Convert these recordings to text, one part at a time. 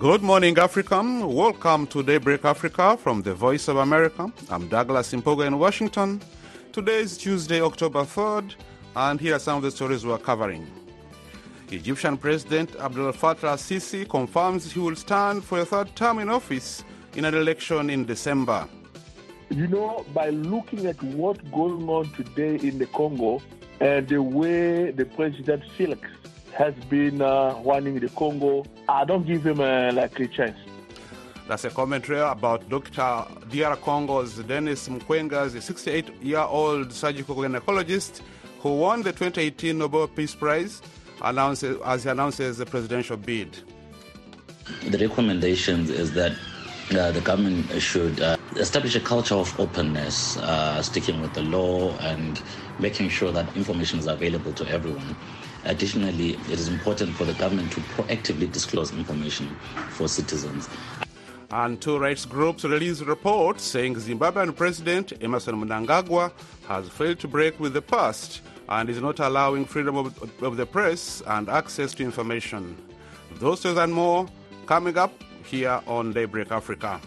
Good morning, Africa. Welcome to Daybreak Africa from the Voice of America. I'm Douglas Impoga in Washington. Today is Tuesday, October 3rd, and here are some of the stories we're covering. Egyptian President Abdel Fattah al-Sisi confirms he will stand for a third term in office in an election in December. You know, by looking at what's going on today in the Congo and the way the President Felix has been running the Congo, I don't give him a chance. That's a commentary about Dr. DR Congo's Denis Mukwenga's a 68-year-old surgical gynecologist who won the 2018 Nobel Peace Prize as he announces the presidential bid. The recommendation is that the government should establish a culture of openness, sticking with the law and making sure that information is available to everyone. Additionally, it is important for the government to proactively disclose information for citizens. And two rights groups released reports saying Zimbabwean President Emmerson Mnangagwa has failed to break with the past and is not allowing freedom of the press and access to information. Those stories and more coming up here on Daybreak Africa.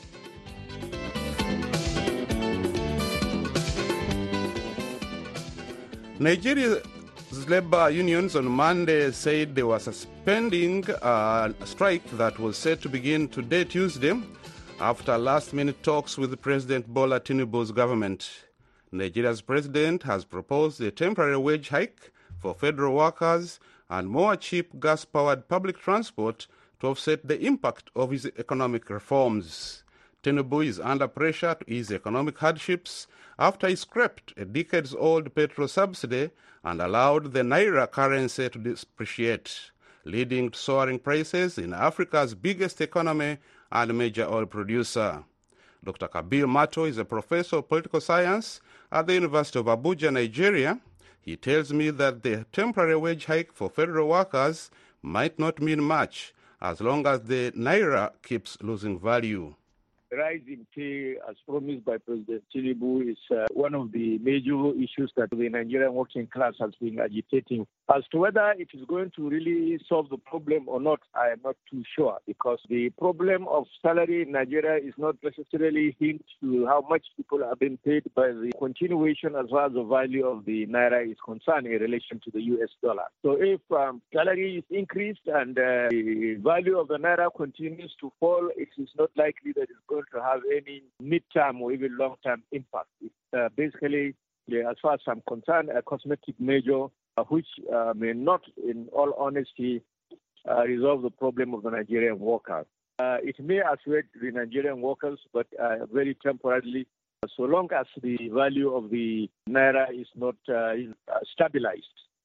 Nigeria's labor unions on Monday said they were suspending a strike that was set to begin today, Tuesday, after last-minute talks with President Bola Tinubu's government. Nigeria's president has proposed a temporary wage hike for federal workers and more cheap gas-powered public transport to offset the impact of his economic reforms. Tinubu is under pressure to ease economic hardships after he scrapped a decades-old petrol subsidy and allowed the naira currency to depreciate, leading to soaring prices in Africa's biggest economy and major oil producer. Dr. Kabir Mato is a professor of political science at the University of Abuja, Nigeria. He tells me that the temporary wage hike for federal workers might not mean much as long as the naira keeps losing value. The rise in pay, as promised by President Tinubu, is one of the major issues that the Nigerian working class has been agitating. As to whether it is going to really solve the problem or not, I am not too sure, because the problem of salary in Nigeria is not necessarily linked to how much people are being paid, by the continuation as far as the value of the naira is concerned in relation to the US dollar. So if salary is increased and the value of the naira continues to fall, it is not likely that it's going to have any mid-term or even long-term impact. It's basically, as far as I'm concerned, a cosmetic measure which may not, in all honesty, resolve the problem of the Nigerian workers. It may affect the Nigerian workers, but very temporarily, so long as the value of the naira is not stabilized.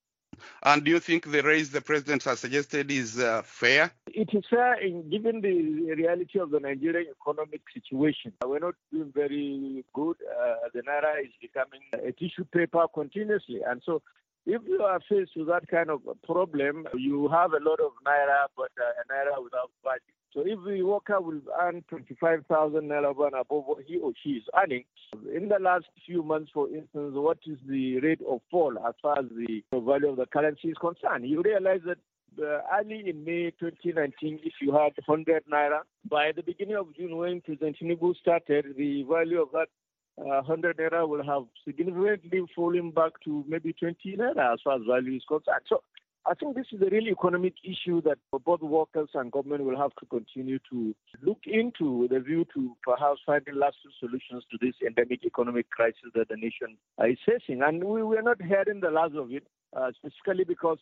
And do you think the raise the president has suggested is fair? It is fair given the reality of the Nigerian economic situation. We're not doing very good. The naira is becoming a tissue paper continuously. And so if you are faced with that kind of problem, you have a lot of naira, but a naira without value. So if the worker will earn 25,000 naira above what he or she is earning, in the last few months, for instance, what is the rate of fall as far as the value of the currency is concerned? You realize that early in May 2019, if you had 100 naira, by the beginning of June, when President Tinubu started, the value of that 100 naira will have significantly fallen back to maybe 20 naira as far as value is concerned. So I think this is a really economic issue that both workers and government will have to continue to look into with a view to perhaps finding lasting solutions to this endemic economic crisis that the nation is facing. And we are not hearing the last of it, specifically because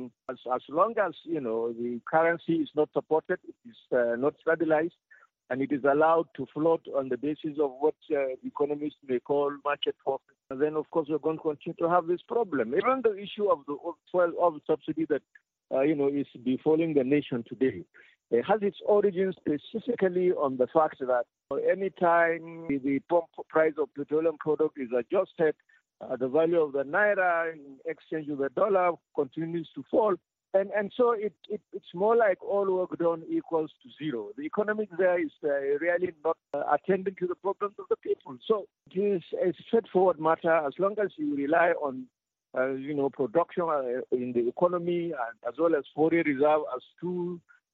as long as, the currency is not supported, it is not stabilized, and it is allowed to float on the basis of what economists may call market forces, and then, of course, we're going to continue to have this problem. Even the issue of the oil subsidy that, is befalling the nation today, it has its origins specifically on the fact that any time the pump price of petroleum product is adjusted, the value of the naira in exchange with the dollar continues to fall. And so it's more like all work done equals to zero. The economic there is really not attending to the problems of the people. So it is a straightforward matter. As long as you rely on, production in the economy, and as well as foreign reserve as two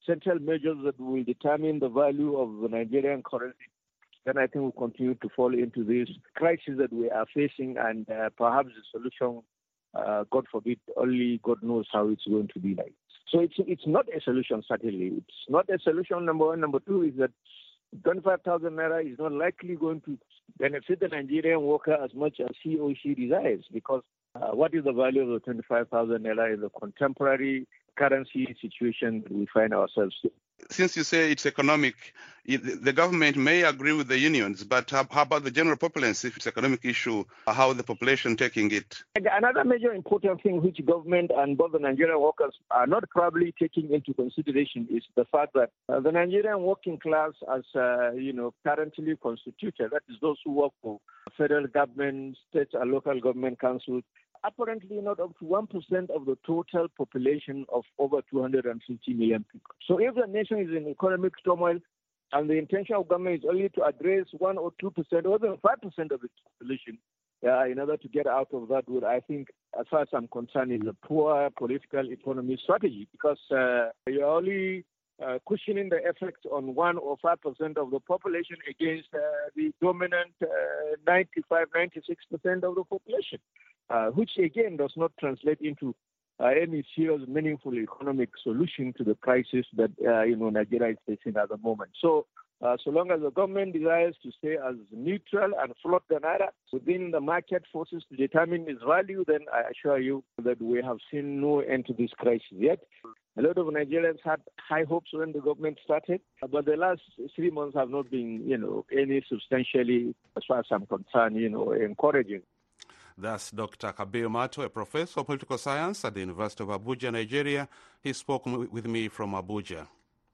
central measures that will determine the value of the Nigerian currency, then I think we'll continue to fall into this crisis that we are facing, and perhaps the solution, God forbid, only God knows how it's going to be like. So it's not a solution, certainly. It's not a solution, number one. Number two is that 25,000 naira is not likely going to benefit the Nigerian worker as much as he or she desires, because what is the value of the 25,000 naira in the contemporary currency situation that we find ourselves in? Since you say it's economic, the government may agree with the unions, but how about the general populace? If it's an economic issue, how is the population taking it? And another major important thing which government and both the Nigerian workers are not probably taking into consideration is the fact that the Nigerian working class, as currently constituted, that is those who work for federal government, state and local government councils, apparently not up to 1% of the total population of over 250 million people. So if the nation is in economic turmoil and the intention of government is only to address 1 or 2% or even 5% of its population, in order to get out of that, I think, as far as I'm concerned, is a poor political economy strategy, because you're only cushioning the effect on 1 or 5% of the population against the dominant 95, 96% of the population. Which again does not translate into any serious, meaningful economic solution to the crisis that Nigeria is facing at the moment. So, so long as the government desires to stay as neutral and float the naira within the market forces to determine its value, then I assure you that we have seen no end to this crisis yet. A lot of Nigerians had high hopes when the government started, but the last 3 months have not been, any substantially, as far as I'm concerned, encouraging. That's Dr. Kabir Mato, a professor of political science at the University of Abuja, Nigeria. He spoke with me from Abuja.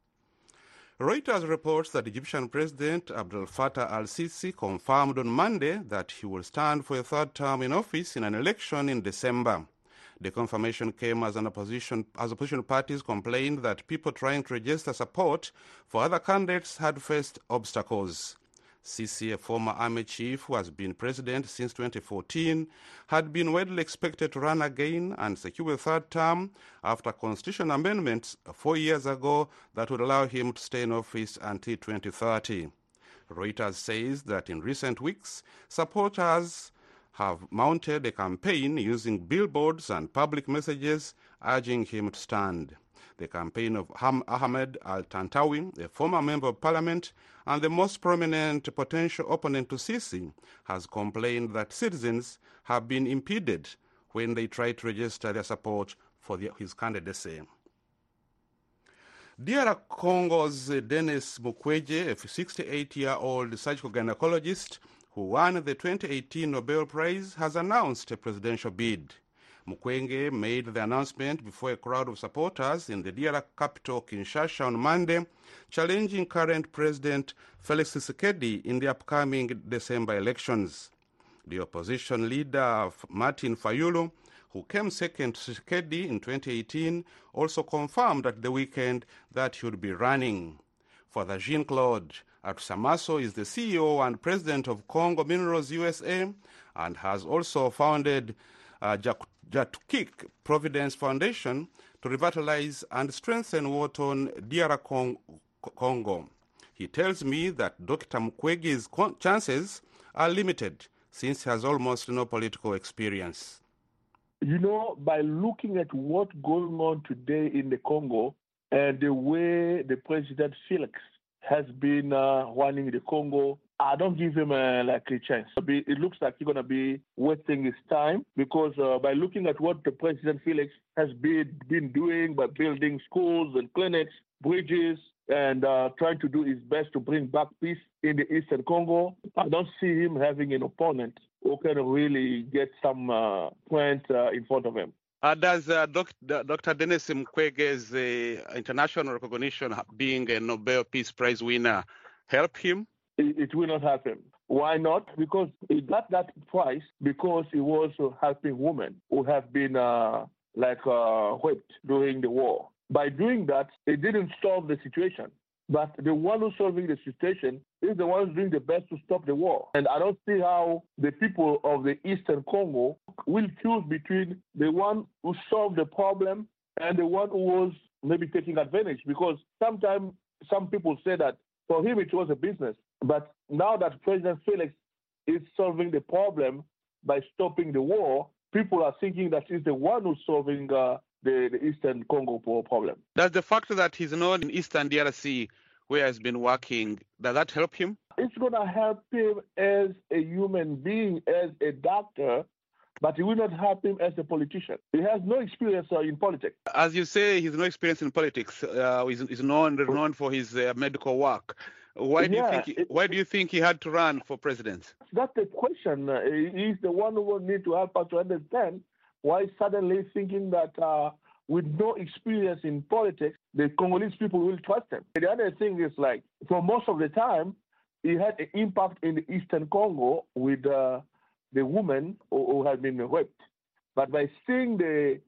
Reuters reports that Egyptian President Abdel Fattah al-Sisi confirmed on Monday that he will stand for a third term in office in an election in December. The confirmation came as opposition parties complained that people trying to register support for other candidates had faced obstacles. Sisi, a former army chief who has been president since 2014, had been widely expected to run again and secure a third term after constitutional amendments 4 years ago that would allow him to stay in office until 2030. Reuters says that in recent weeks, supporters have mounted a campaign using billboards and public messages urging him to stand. The campaign of Ahmed Al-Tantawi, a former member of parliament and the most prominent potential opponent to Sisi, has complained that citizens have been impeded when they try to register their support for his candidacy. DR Congo's Denis Mukwege, a 68-year-old surgical gynecologist who won the 2018 Nobel Prize, has announced a presidential bid. Mukwege made the announcement before a crowd of supporters in the DR capital, Kinshasa, on Monday, challenging current President Felix Tshisekedi in the upcoming December elections. The opposition leader, Martin Fayulu, who came second to Tshisekedi in 2018, also confirmed at the weekend that he would be running. Father Jean-Claude Atusamaso is the CEO and president of Congo Minerals USA and has also founded Jatukik Providence Foundation to revitalize and strengthen Wharton, DR Congo. He tells me that Dr. Mukwege's chances are limited since he has almost no political experience. By looking at what's going on today in the Congo and the way the President Felix has been running the Congo, I don't give him a chance. It looks like he's going to be wasting his time because by looking at what the President Felix has been doing by building schools and clinics, bridges, and trying to do his best to bring back peace in the Eastern Congo, I don't see him having an opponent who can really get some points in front of him. Does Dr. Denis Mukwege's international recognition, being a Nobel Peace Prize winner, help him? It will not happen. Why not? Because he got that prize because he was helping women who have been raped during the war. By doing that, it didn't solve the situation. But the one who's solving the situation is the one who's doing the best to stop the war. And I don't see how the people of the Eastern Congo will choose between the one who solved the problem and the one who was maybe taking advantage. Because sometimes some people say that for him it was a business. But now that President Felix is solving the problem by stopping the war, people are thinking that he's the one who's solving the Eastern Congo problem. Does the fact that he's not in Eastern DRC, where he's been working, does that help him? It's going to help him as a human being, as a doctor, but it will not help him as a politician. He has no experience in politics. As you say, he's no experience in politics. He's renowned for his medical work. Why do you think he had to run for president? That's the question. He's the one who will need to help us to understand why suddenly thinking that with no experience in politics, the Congolese people will trust him. The other thing is, like, for most of the time, he had an impact in the Eastern Congo with the woman who had been raped. But by seeing the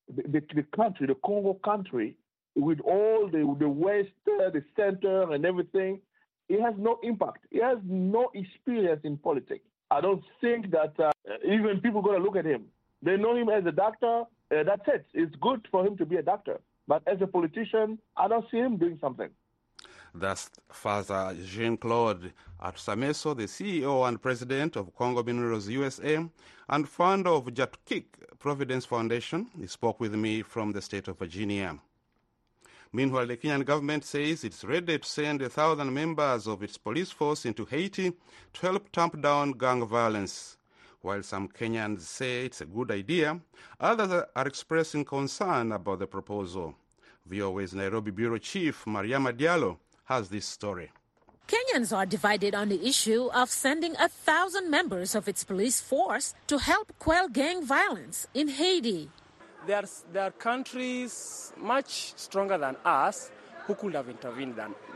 country, the Congo country, with all the west, the center, and everything, he has no impact. He has no experience in politics. I don't think that even people going to look at him. They know him as a doctor. That's it. It's good for him to be a doctor. But as a politician, I don't see him doing something. That's Father Jean-Claude Atsameso, the CEO and president of Congo Minerals USA and founder of Jatukik Providence Foundation. He spoke with me from the state of Virginia. Meanwhile, the Kenyan government says it's ready to send 1,000 members of its police force into Haiti to help tamp down gang violence. While some Kenyans say it's a good idea, others are expressing concern about the proposal. VOA's Nairobi Bureau Chief Mariama Diallo has this story. Kenyans are divided on the issue of sending 1,000 members of its police force to help quell gang violence in Haiti. There are countries much stronger than us who could have intervened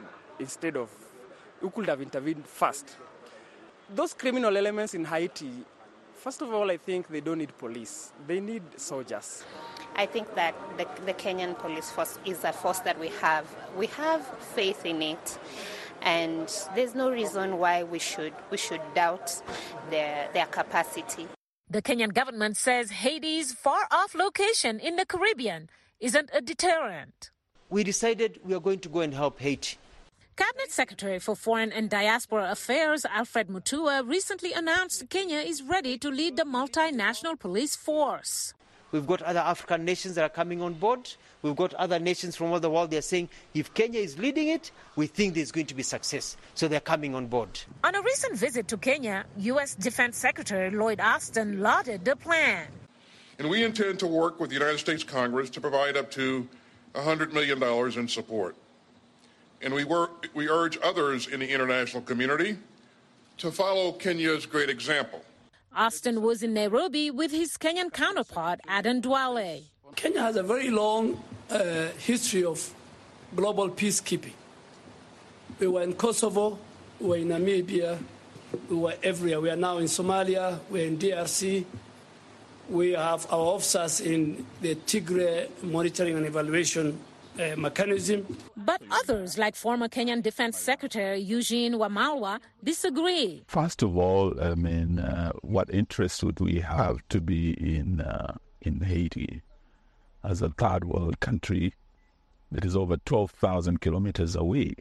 who could have intervened first. Those criminal elements in Haiti, first of all, I think they don't need police. They need soldiers. I think that the Kenyan police force is a force that we have. We have faith in it, and there's no reason why we should doubt their capacity. The Kenyan government says Haiti's far-off location in the Caribbean isn't a deterrent. We decided we are going to go and help Haiti. Cabinet Secretary for Foreign and Diaspora Affairs Alfred Mutua recently announced Kenya is ready to lead the multinational police force. We've got other African nations that are coming on board. We've got other nations from all the world. They're saying if Kenya is leading it, we think there's going to be success. So they're coming on board. On a recent visit to Kenya, U.S. Defense Secretary Lloyd Austin lauded the plan. And we intend to work with the United States Congress to provide up to $100 million in support. And we urge others in the international community to follow Kenya's great example. Austin was in Nairobi with his Kenyan counterpart, Aden Duale. Kenya has a very long history of global peacekeeping. We were in Kosovo, we were in Namibia, we were everywhere. We are now in Somalia, we're in DRC. We have our officers in the Tigray monitoring and evaluation mechanism. But others, like former Kenyan Defense Secretary Eugene Wamalwa, disagree. First of all, what interest would we have to be in Haiti as a third world country that is over 12,000 kilometers away,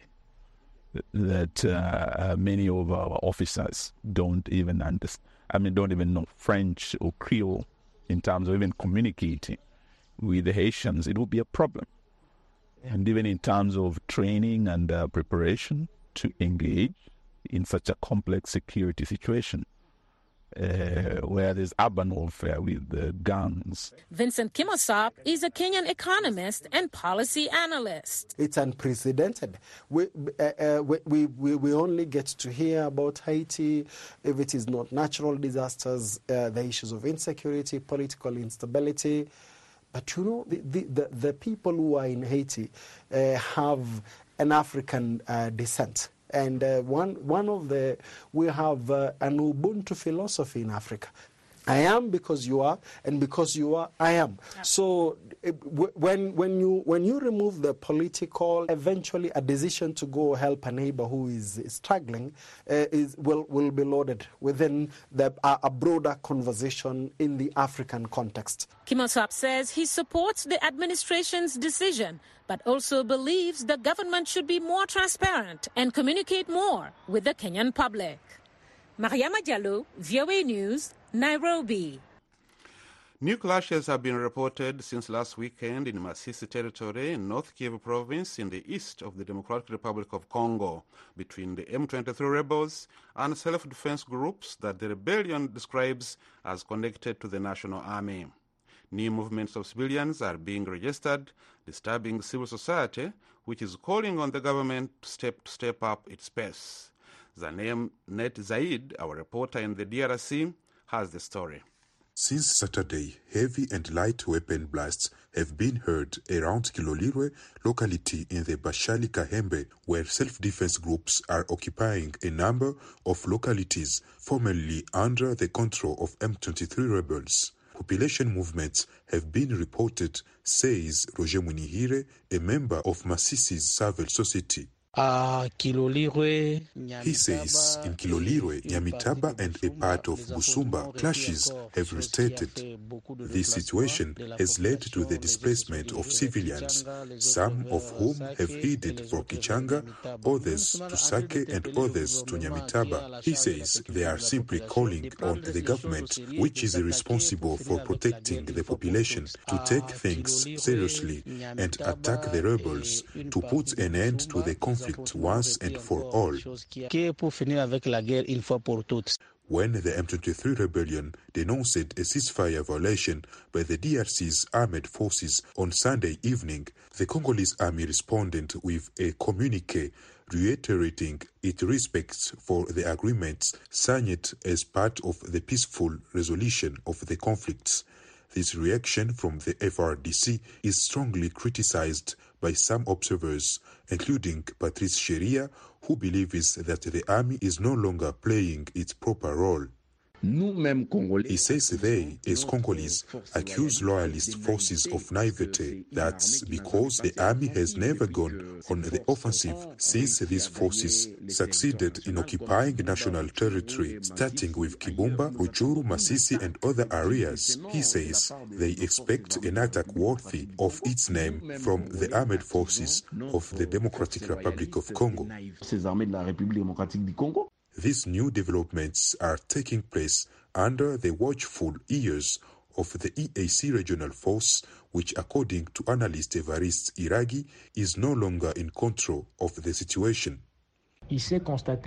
that many of our officers don't even understand, don't even know French or Creole in terms of even communicating with the Haitians? It would be a problem. And even in terms of training and preparation to engage in such a complex security situation where there's urban warfare with guns. Vincent Kimosop is a Kenyan economist and policy analyst. It's unprecedented. We only get to hear about Haiti if it is not natural disasters, the issues of insecurity, political instability. But the people who are in Haiti have an African descent. And we have an Ubuntu philosophy in Africa. I am because you are, and because you are, I am. Yeah. So when you remove the political, eventually a decision to go help a neighbor who is struggling will be loaded within a broader conversation in the African context. Kimosop says he supports the administration's decision, but also believes the government should be more transparent and communicate more with the Kenyan public. Mariama Jallo, VOA News, Nairobi. New clashes have been reported since last weekend in Masisi territory in North Kivu province in the east of the Democratic Republic of Congo between the M23 rebels and self-defense groups that the rebellion describes as connected to the National Army. New movements of civilians are being registered, disturbing civil society, which is calling on the government to step up its pace. Zanem Net Zaid, our reporter in the DRC, has the story. Since Saturday, heavy and light weapon blasts have been heard around Kilolirwe locality in the Bashali Kahembe, where self-defense groups are occupying a number of localities formerly under the control of M23 rebels. Population movements have been reported, says Roger Munihire, a member of Masisi's Civil Society. He says in Kilolirwe, Nyamitaba and a part of Busumba, clashes have restarted. This situation has led to the displacement of civilians, some of whom have headed for Kichanga, others to Sake and others to Nyamitaba. He says they are simply calling on the government, which is responsible for protecting the population, to take things seriously and attack the rebels to put an end to the conflict once and for all. When the M23 rebellion denounced a ceasefire violation by the DRC's armed forces on Sunday evening, the Congolese army responded with a communique reiterating its respect for the agreements signed as part of the peaceful resolution of the conflicts. This reaction from the FRDC is strongly criticized by some observers, including Patrice Sheria, who believes that the army is no longer playing its proper role. He says they, as Congolese, accuse loyalist forces of naivete. That's because the army has never gone on the offensive since these forces succeeded in occupying national territory, starting with Kibumba, Ruchuru, Masisi and other areas. He says they expect an attack worthy of its name from the armed forces of the Democratic Republic of Congo. These new developments are taking place under the watchful ears of the EAC regional force, which, according to analyst Evariste Iragi, is no longer in control of the situation. He says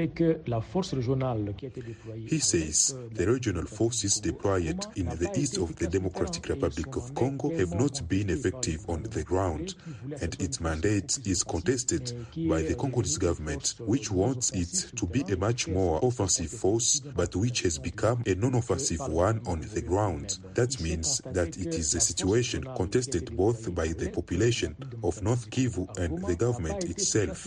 the regional forces deployed in the east of the Democratic Republic of Congo have not been effective on the ground, and its mandate is contested by the Congolese government, which wants it to be a much more offensive force, but which has become a non-offensive one on the ground. That means that it is a situation contested both by the population of North Kivu and the government itself.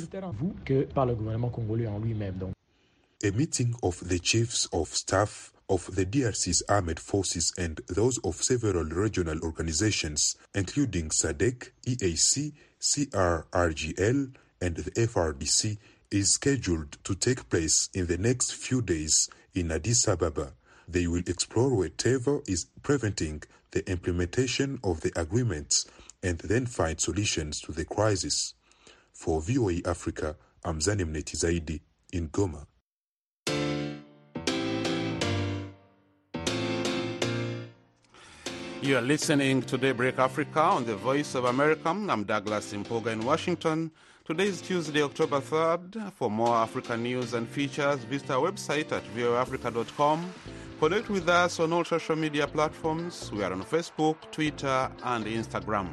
A meeting of the chiefs of staff of the DRC's armed forces and those of several regional organizations, including SADC, EAC, CRRGL, and the FRDC, is scheduled to take place in the next few days in Addis Ababa. They will explore whatever is preventing the implementation of the agreements and then find solutions to the crisis. For VOA Africa, I'm Zanem Neti Zaidi in Goma. You are listening to Daybreak Africa on the Voice of America. I'm Douglas Impoga in Washington. Today is Tuesday, October 3rd. For more African news and features, visit our website at voaafrica.com. Connect with us on all social media platforms. We are on Facebook, Twitter, and Instagram.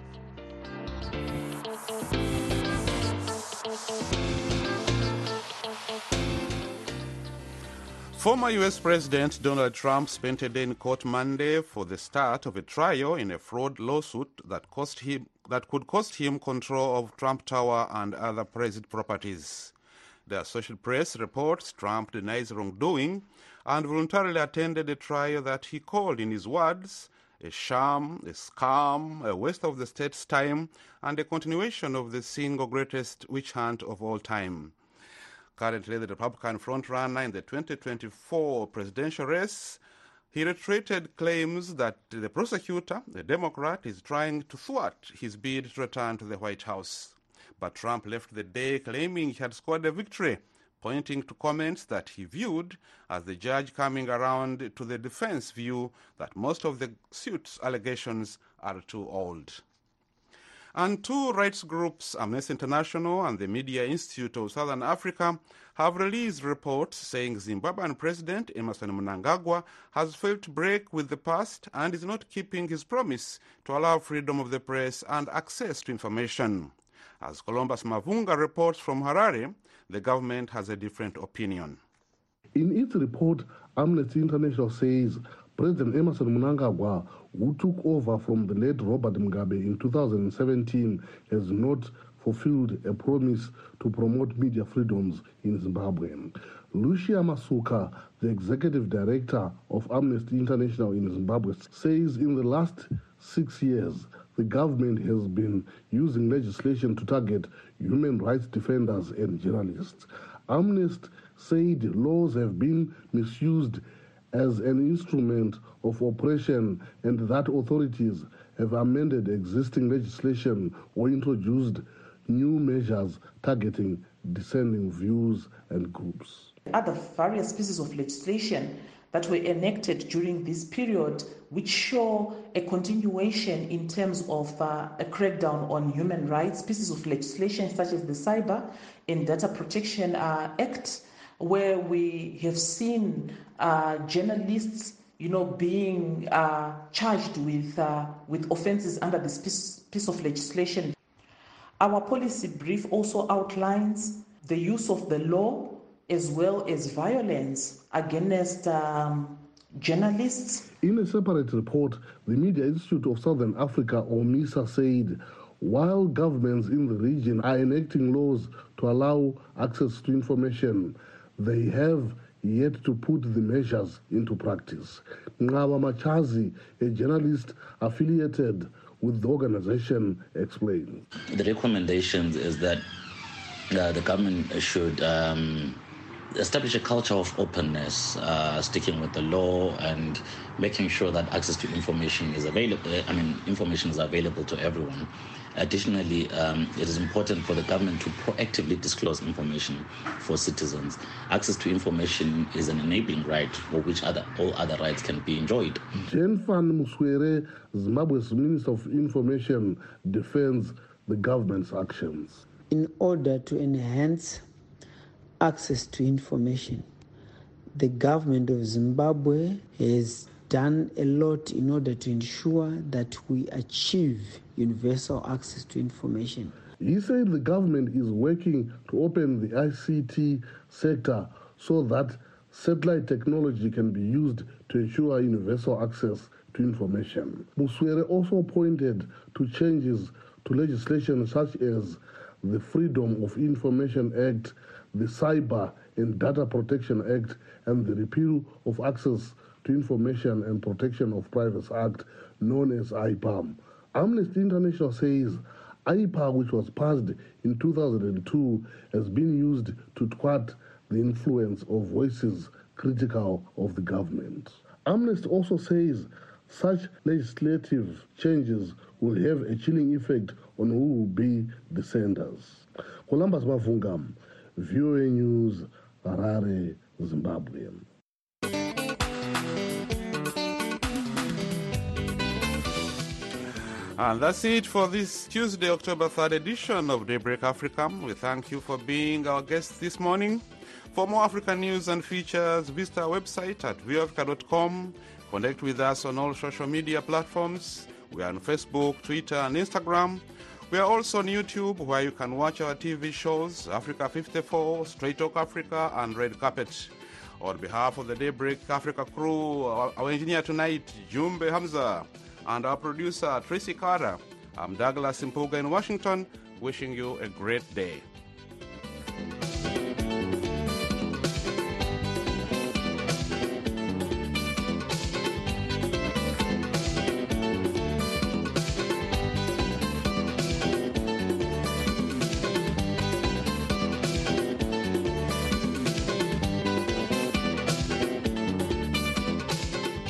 Former U.S. President Donald Trump spent a day in court Monday for the start of a trial in a fraud lawsuit that could cost him control of Trump Tower and other private properties. The Associated Press reports Trump denies wrongdoing and voluntarily attended a trial that he called, in his words, a sham, a scam, a waste of the state's time, and a continuation of the single greatest witch hunt of all time. Currently the Republican frontrunner in the 2024 presidential race, he reiterated claims that the prosecutor, the Democrat, is trying to thwart his bid to return to the White House. But Trump left the day claiming he had scored a victory, pointing to comments that he viewed as the judge coming around to the defense view that most of the suit's allegations are too old. And two rights groups, Amnesty International and the Media Institute of Southern Africa, have released reports saying Zimbabwean President Emmerson Mnangagwa has failed to break with the past and is not keeping his promise to allow freedom of the press and access to information. As Columbus Mavunga reports from Harare, the government has a different opinion. In its report, Amnesty International says President Emmerson Mnangagwa, who took over from the late Robert Mugabe in 2017, has not fulfilled a promise to promote media freedoms in Zimbabwe. Lucia Masuka, the executive director of Amnesty International in Zimbabwe, says in the last 6 years, the government has been using legislation to target human rights defenders and journalists. Amnesty said laws have been misused as an instrument of oppression and that authorities have amended existing legislation or introduced new measures targeting dissenting views and groups. Other various pieces of legislation that were enacted during this period, which show a continuation in terms of a crackdown on human rights, pieces of legislation such as the Cyber and Data Protection Act, where we have seen journalists, being charged with offences under this piece of legislation. Our policy brief also outlines the use of the law as well as violence against journalists. In a separate report, the Media Institute of Southern Africa, or MISA, said while governments in the region are enacting laws to allow access to information, they have yet to put the measures into practice. Ngaba Machazi, a journalist affiliated with the organization, explains. The recommendations is that the government should establish a culture of openness, sticking with the law and making sure that access to information is available. Information is available to everyone. Additionally, it is important for the government to proactively disclose information for citizens. Access to information is an enabling right for which all other rights can be enjoyed. Jenfan Muswere, Zimbabwe's Minister of Information, defends the government's actions. In order to enhance access to information, the government of Zimbabwe has done a lot in order to ensure that we achieve universal access to information. He said the government is working to open the ICT sector so that satellite technology can be used to ensure universal access to information. Muswere also pointed to changes to legislation such as the Freedom of Information Act, the Cyber and Data Protection Act, and the repeal of Access to Information and Protection of Privacy Act, known as IPAM. Amnesty International says IPA, which was passed in 2002, has been used to thwart the influence of voices critical of the government. Amnesty also says such legislative changes will have a chilling effect on who will be the senders. Columbus Mavunga, VOA News, Harare, Zimbabwe. And that's it for this Tuesday, October 3rd edition of Daybreak Africa. We thank you for being our guests this morning. For more African news and features, visit our website at voafrica.com. Connect with us on all social media platforms. We are on Facebook, Twitter, and Instagram. We are also on YouTube, where you can watch our TV shows, Africa 54, Straight Talk Africa, and Red Carpet. On behalf of the Daybreak Africa crew, our engineer tonight, Jumbe Hamza, and our producer, Tracy Carter, I'm Douglas Impuga in Washington, wishing you a great day.